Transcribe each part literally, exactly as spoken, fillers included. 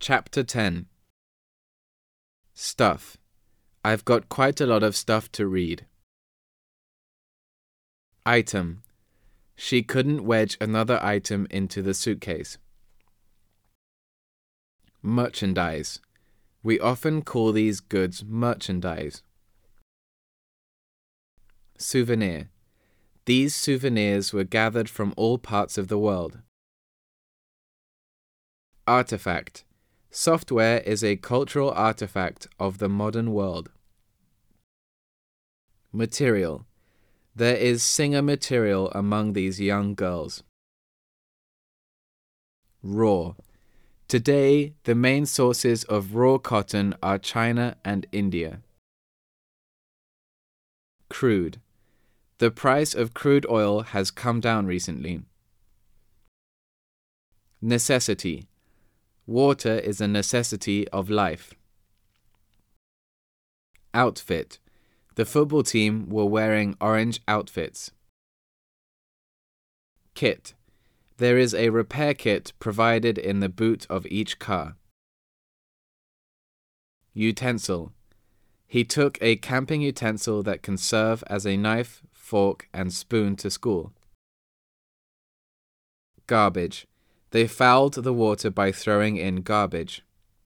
Chapter ten. Stuff. I've got quite a lot of stuff to read. Item. She couldn't wedge another item into the suitcase. Merchandise. We often call these goods merchandise. Souvenir. These souvenirs were gathered from all parts of the world. Artifact. Software is a cultural artifact of the modern world. Material. There is singer material among these young girls. Raw. Today, the main sources of raw cotton are China and India. Crude. The price of crude oil has come down recently. Necessity. Water is a necessity of life. Outfit. The football team were wearing orange outfits. Kit. There is a repair kit provided in the boot of each car. Utensil. He took a camping utensil that can serve as a knife, fork, and spoon to school. Garbage. They fouled the water by throwing in garbage.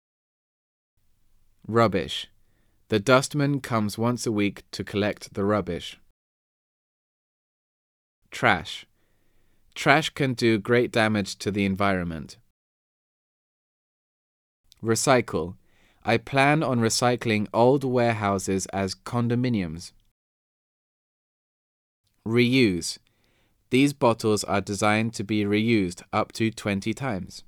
Rubbish. The dustman comes once a week to collect the rubbish. Trash. Trash can do great damage to the environment. Recycle. I plan on recycling old warehouses as condominiums. Reuse. These bottles are designed to be reused up to twenty times.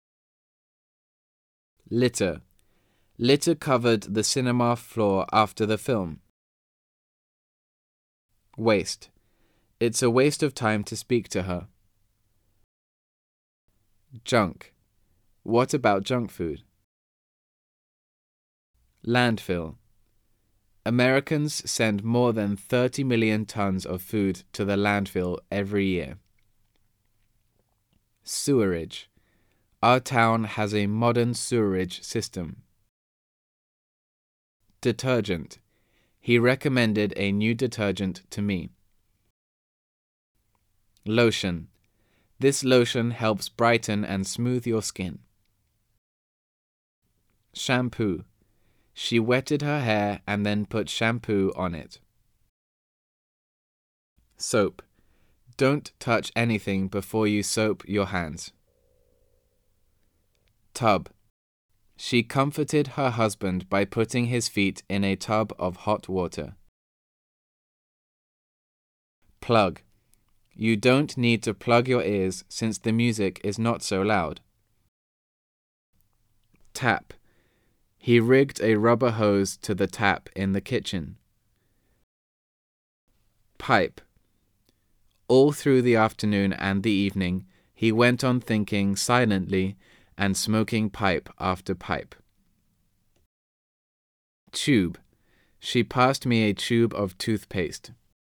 Litter. Litter covered the cinema floor after the film. Waste. It's a waste of time to speak to her. Junk. What about junk food? Landfill. Americans send more than thirty million tons of food to the landfill every year. Sewerage. Our town has a modern sewerage system. Detergent. He recommended a new detergent to me. Lotion. This lotion helps brighten and smooth your skin. Shampoo. She wetted her hair and then put shampoo on it. Soap. Don't touch anything before you soap your hands. Tub. She comforted her husband by putting his feet in a tub of hot water. Plug. You don't need to plug your ears since the music is not so loud. Tap. He rigged a rubber hose to the tap in the kitchen. Pipe. All through the afternoon and the evening, he went on thinking silently and smoking pipe after pipe. Tube. She passed me a tube of toothpaste.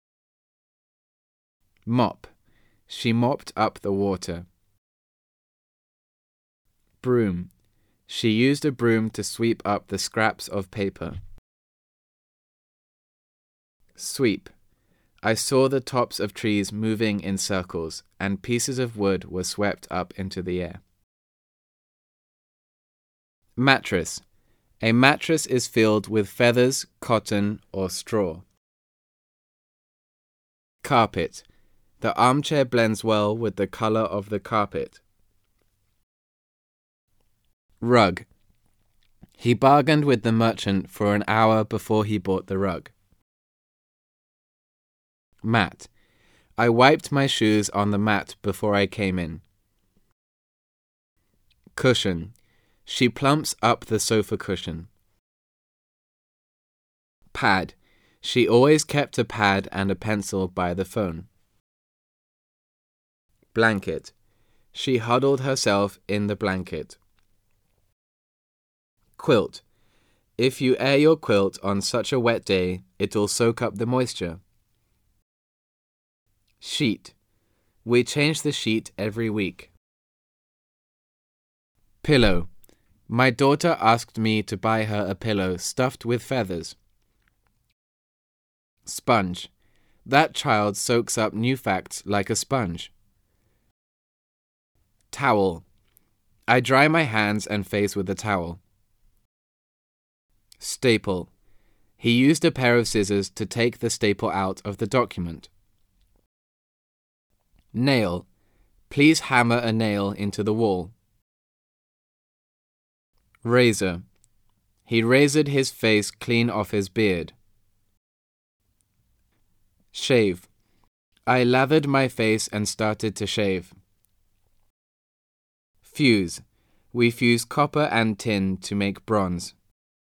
Mop. She mopped up the water. Broom. She used a broom to sweep up the scraps of paper. Sweep. I saw the tops of trees moving in circles, and pieces of wood were swept up into the air. Mattress. A mattress is filled with feathers, cotton, or straw. Carpet. The armchair blends well with the color of the carpet. Rug. He bargained with the merchant for an hour before he bought the rug. Mat. I wiped my shoes on the mat before I came in. Cushion. She plumps up the sofa cushion. Pad. She always kept a pad and a pencil by the phone. Blanket. She huddled herself in the blanket. Quilt. If you air your quilt on such a wet day, it'll soak up the moisture. Sheet. We change the sheet every week. Pillow. My daughter asked me to buy her a pillow stuffed with feathers. Sponge. That child soaks up new facts like a sponge. Towel. I dry my hands and face with a towel. Staple. He used a pair of scissors to take the staple out of the document. Nail. Please hammer a nail into the wall. Razor. He razored his face clean off his beard. Shave. I lathered my face and started to shave. Fuse. We fuse copper and tin to make bronze.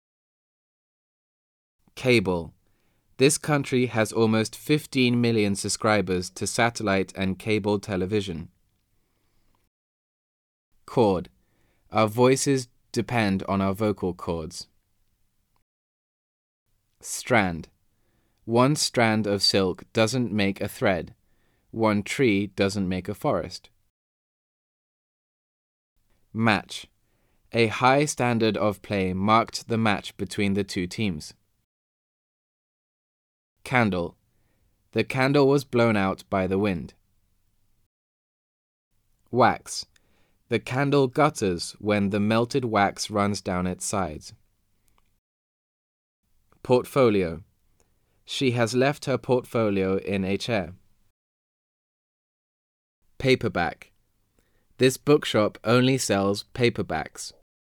Cable. This country has almost fifteen million subscribers to satellite and cable television. Cord. Our voices depend on our vocal cords. Strand. One strand of silk doesn't make a thread. One tree doesn't make a forest. Match. A high standard of play marked the match between the two teams. Candle. The candle was blown out by the wind. Wax. The candle gutters when the melted wax runs down its sides. Portfolio. She has left her portfolio in a chair. Paperback. This bookshop only sells paperbacks.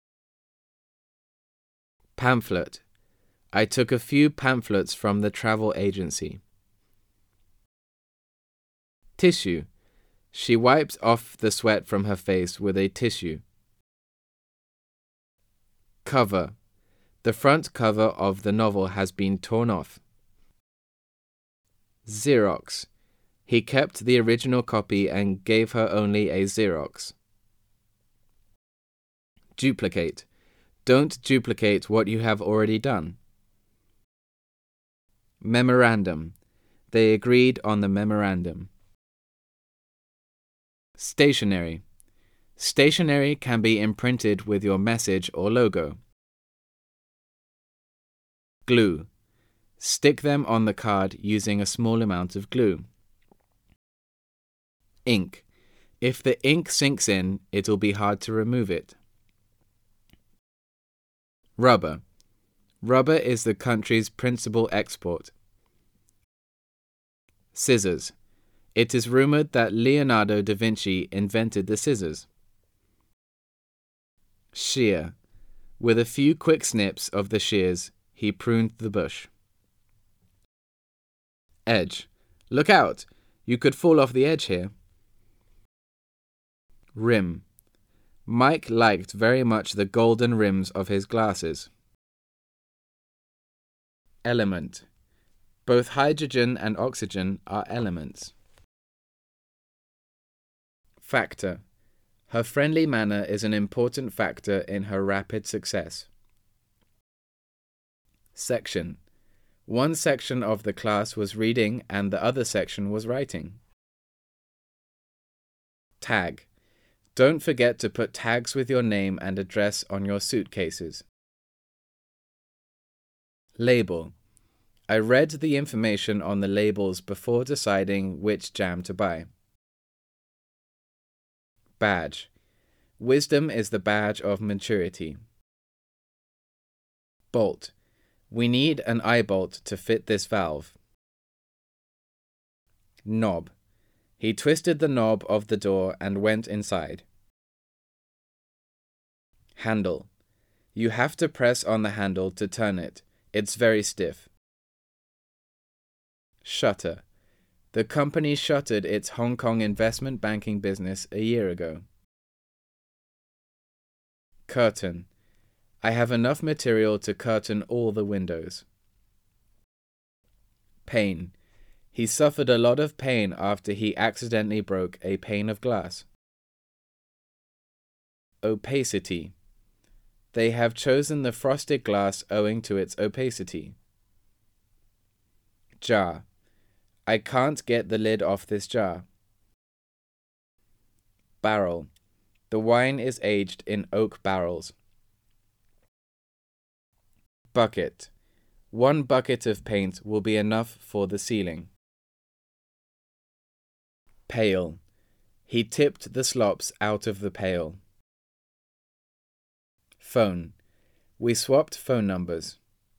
Pamphlet. I took a few pamphlets from the travel agency. Tissue. She wiped off the sweat from her face with a tissue. Cover. The front cover of the novel has been torn off. Xerox. He kept the original copy and gave her only a Xerox. Duplicate. Don't duplicate what you have already done. Memorandum. They agreed on the memorandum. Stationery. Stationery can be imprinted with your message or logo. Glue. Stick them on the card using a small amount of glue. Ink. If the ink sinks in, it'll be hard to remove it. Rubber. Rubber is the country's principal export. Scissors. It is rumored that Leonardo da Vinci invented the scissors. Shear. With a few quick snips of the shears, he pruned the bush. Edge. Look out! You could fall off the edge here. Rim. Mike liked very much the golden rims of his glasses. Element. Both hydrogen and oxygen are elements. Factor. Her friendly manner is an important factor in her rapid success. Section. One section of the class was reading and the other section was writing. Tag. Don't forget to put tags with your name and address on your suitcases. Label. I read the information on the labels before deciding which jam to buy. Badge. Wisdom is the badge of maturity. Bolt. We need an eye bolt to fit this valve. Knob. He twisted the knob of the door and went inside. Handle. You have to press on the handle to turn it. It's very stiff. Shutter. The company shuttered its Hong Kong investment banking business a year ago. Curtain. I have enough material to curtain all the windows. Pane. He suffered a lot of pain after he accidentally broke a pane of glass. Opacity. They have chosen the frosted glass owing to its opacity. Jar. I can't get the lid off this jar. Barrel. The wine is aged in oak barrels. Bucket. One bucket of paint will be enough for the ceiling. Pail. He tipped the slops out of the pail. Phone. We swapped phone numbers.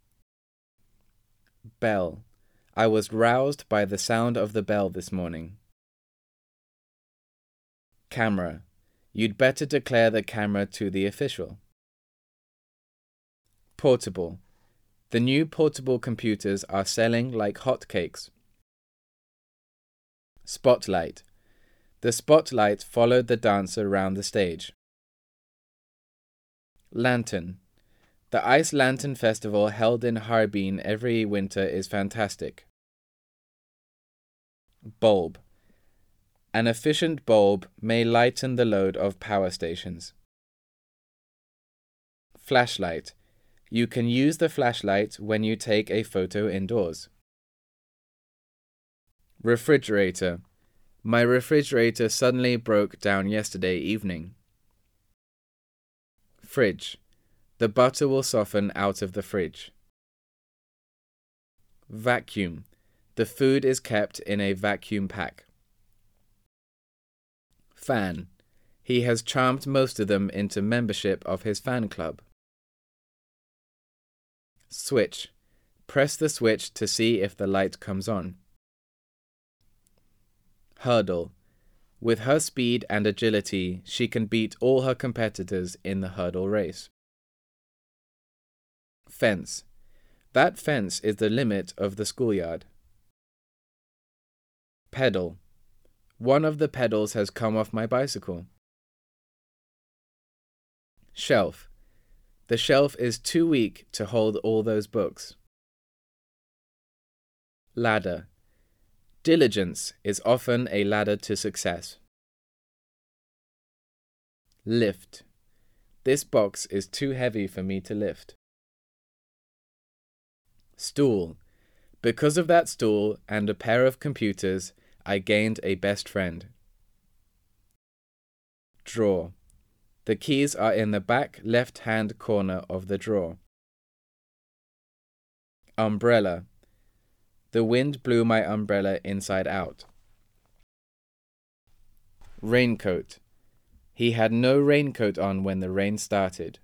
Bell. I was roused by the sound of the bell this morning. Camera. You'd better declare the camera to the official. Portable. The new portable computers are selling like hotcakes. Spotlight. The spotlight followed the dancer round the stage. Lantern. The Ice Lantern Festival held in Harbin every winter is fantastic. Bulb. An efficient bulb may lighten the load of power stations. Flashlight. You can use the flashlight when you take a photo indoors. Refrigerator. My refrigerator suddenly broke down yesterday evening. Fridge. The butter will soften out of the fridge. Vacuum. The food is kept in a vacuum pack. Fan. He has charmed most of them into membership of his fan club. Switch. Press the switch to see if the light comes on. Hurdle. With her speed and agility, she can beat all her competitors in the hurdle race. Fence. That fence is the limit of the schoolyard. Pedal. One of the pedals has come off my bicycle. Shelf. The shelf is too weak to hold all those books. Ladder. Diligence is often a ladder to success. Lift. This box is too heavy for me to lift. Stool. Because of that stool and a pair of computers, I gained a best friend. Drawer. The keys are in the back left-hand corner of the drawer. Umbrella. The wind blew my umbrella inside out. Raincoat. He had no raincoat on when the rain started.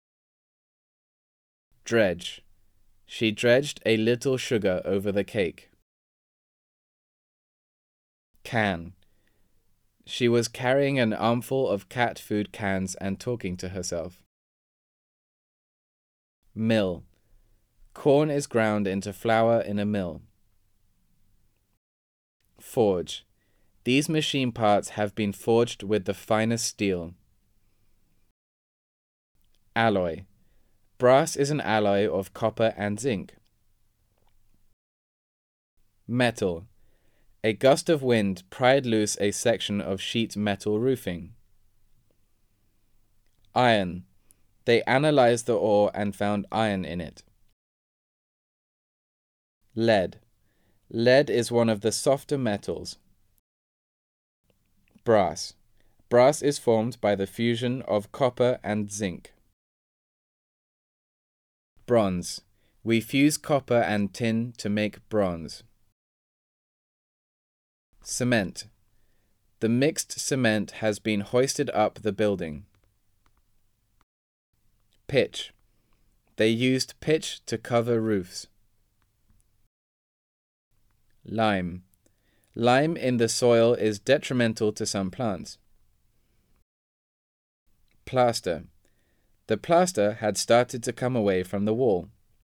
Dredge. She dredged a little sugar over the cake. Can. She was carrying an armful of cat food cans and talking to herself. Mill. Corn is ground into flour in a mill. Forge. These machine parts have been forged with the finest steel. Alloy. Brass is an alloy of copper and zinc. Metal. A gust of wind pried loose a section of sheet metal roofing. Iron. They analyzed the ore and found iron in it. Lead. Lead is one of the softer metals. Brass. Brass is formed by the fusion of copper and zinc. Bronze. We fuse copper and tin to make bronze. Cement. The mixed cement has been hoisted up the building. Pitch. They used pitch to cover roofs. Lime. Lime in the soil is detrimental to some plants. Plaster. The plaster had started to come away from the wall.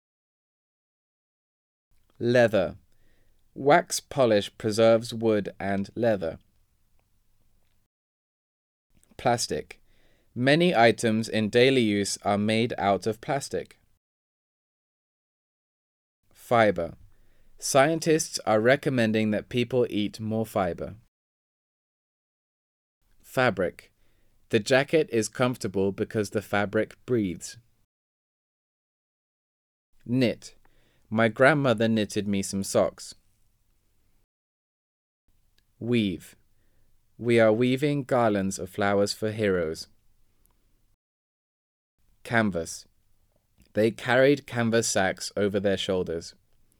Leather. Wax polish preserves wood and leather. Plastic. Many items in daily use are made out of plastic. Fiber. Scientists are recommending that people eat more fiber. Fabric. The jacket is comfortable because the fabric breathes. Knit. My grandmother knitted me some socks. Weave. We are weaving garlands of flowers for heroes. Canvas. They carried canvas sacks over their shoulders.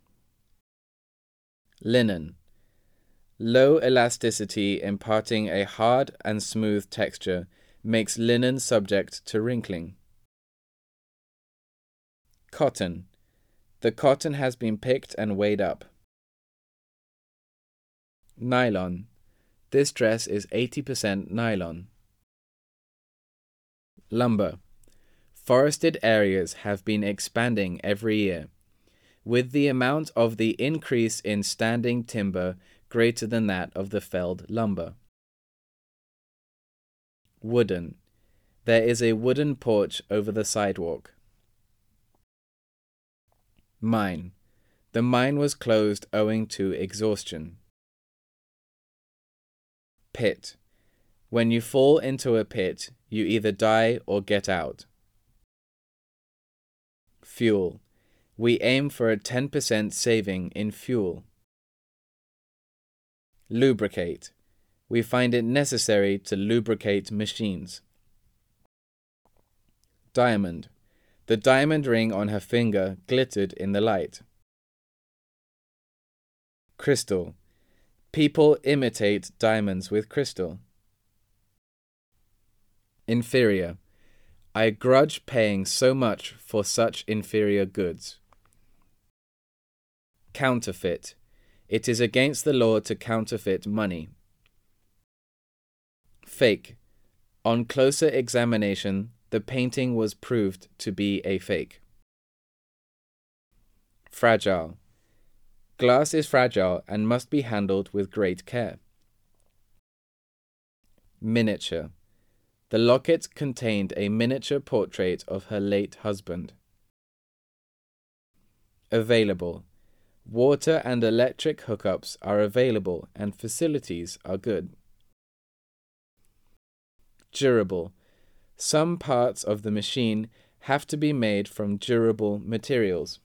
Linen. Low elasticity imparting a hard and smooth texture makes linen subject to wrinkling. Cotton. The cotton has been picked and weighed up. Nylon. This dress is eighty percent nylon. Lumber. Forested areas have been expanding every year, with the amount of the increase in standing timber greater than that of the felled lumber. Wooden. There is a wooden porch over the sidewalk. Mine. The mine was closed owing to exhaustion. Pit. When you fall into a pit, you either die or get out. Fuel. We aim for a ten percent saving in fuel. Lubricate. We find it necessary to lubricate machines. Diamond. The diamond ring on her finger glittered in the light. Crystal. People imitate diamonds with crystal. Inferior. I grudge paying so much for such inferior goods. Counterfeit. It is against the law to counterfeit money. Fake. On closer examination, the painting was proved to be a fake. Fragile. Glass is fragile and must be handled with great care. Miniature. The locket contained a miniature portrait of her late husband. Available. Water and electric hookups are available and facilities are good. Durable. Some parts of the machine have to be made from durable materials.